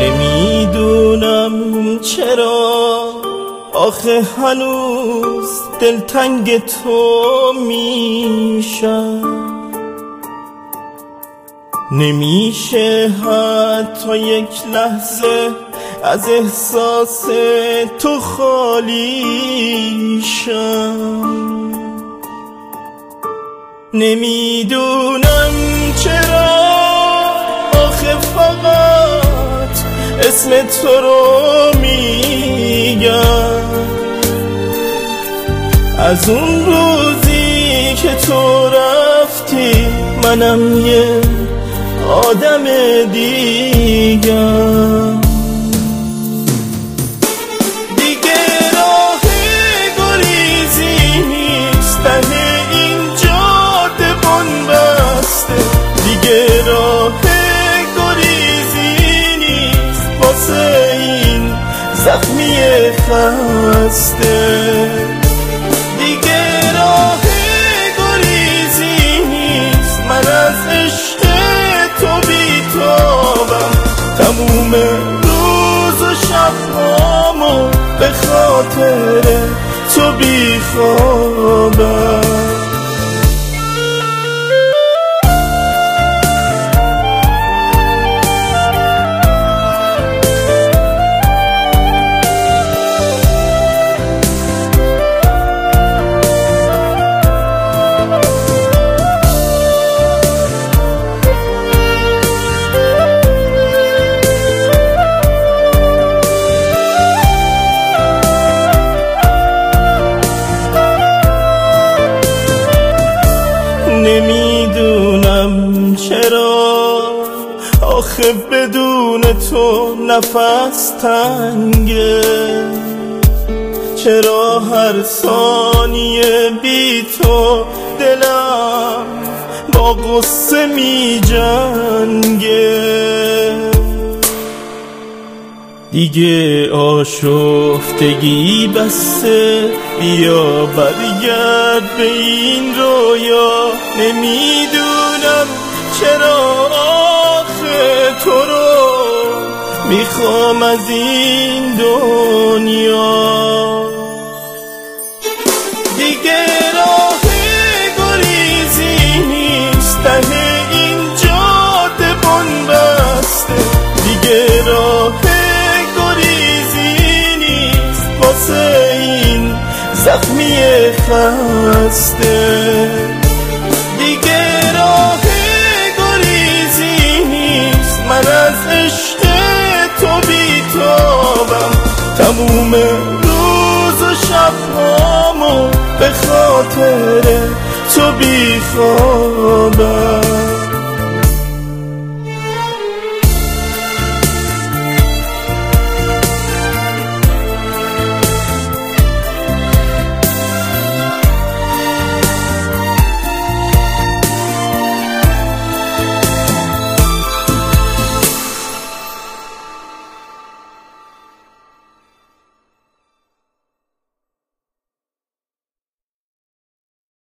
نمیدونم چرا آخه هنوز دلتنگ تو میشم. نمیشه حتی یک لحظه از احساس تو خالی شم. نمیدونم چرا آخه فقط اسم تو رو میگم. از اون روزی که تو رفتی منم یه آدم دیگم. دیگه راه گریزی نیست ته این جاده بنبسته. دیگه راه گریزی نیست واسه این زخمی خسته. دیگه راه گریزی نیست من از عشق تو بیتابم. تموم روز و شبهامو به خاطر تو بیخوابم. نمیدونم چرا آخه بدون تو نفس تنگه. چرا هر ثانیه بی تو دلم با غصه می جنگه. دیگه آشفتگی بسه بیا برگرد به این رویا. نمیدونم چرا آخه تو رو میخوام از این دنیا. دیگه راه گریزی نیست ته این جاده بنبسته. دیگه راه واسه این زخمی خسته. دیگه راه گریزی نیست من از عشق تو بیتابم. تموم روز و شبهامو به خاطر تو بیخوابم.